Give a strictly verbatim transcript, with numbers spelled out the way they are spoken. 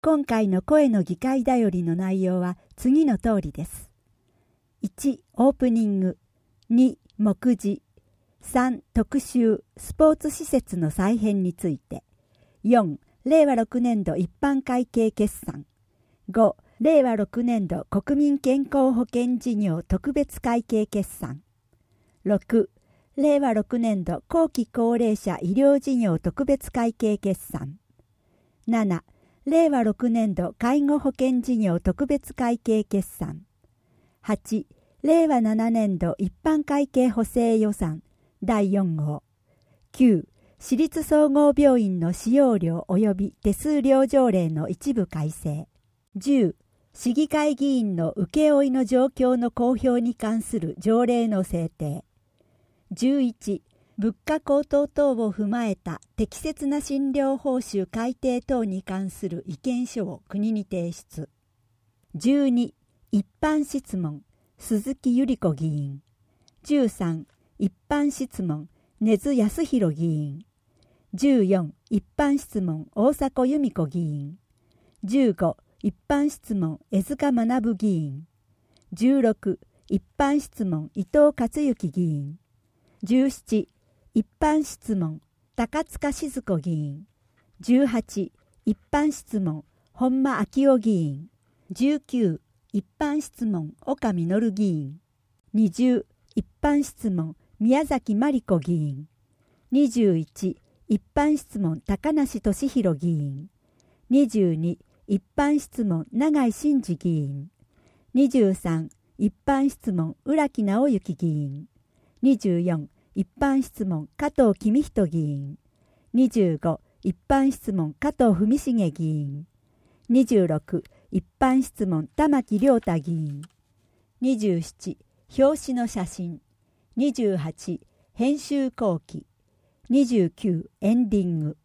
今回の声の議会だよりの内容は次の通りです。いち. オープニング。に. 目次。さん. 特集スポーツ施設の再編について。よん. れいわろくねんど一般会計決算。ご. れいわろくねんど国民健康保険事業特別会計決算。ろく. れいわろくねんど後期高齢者医療事業特別会計決算。なな. れいわろくねんど介護保険事業特別会計決算。はち. れいわななねんど一般会計補正予算だいよん号。きゅう. 私立総合病院の使用料及び手数料条例の一部改正。じゅう. 市議会議員の請負の状況の公表に関する条例の制定。じゅういち. 物価高騰等を踏まえた適切な診療報酬改定等に関する意見書を国に提出。じゅうに. 一般質問鈴木百合子議員。じゅうさん. 一般質問根津康弘議員。じゅうよん. 一般質問大迫由美子議員。じゅうご. 一般質問江塚学議員。じゅうろく. 一般質問伊藤克行議員。じゅうなな. 一般質問高塚静子議員。じゅうはち. 一般質問本間昭夫議員。じゅうきゅう. 一般質問岡実議員。にじゅう. 一般質問宮崎真理子議員。にじゅういち. 一般質問高梨俊弘議員。にじゅうに. 一般質問永井真司議員。にじゅうさん. 一般質問浦木直之議員。にじゅうよん. 一般質問加藤公人議員。にじゅうご. 一般質問加藤文重議員。にじゅうろく. 一般質問玉木亮太議員。にじゅうなな. 表紙の写真。にじゅうはち. 編集後期。にじゅうきゅう. エンディング。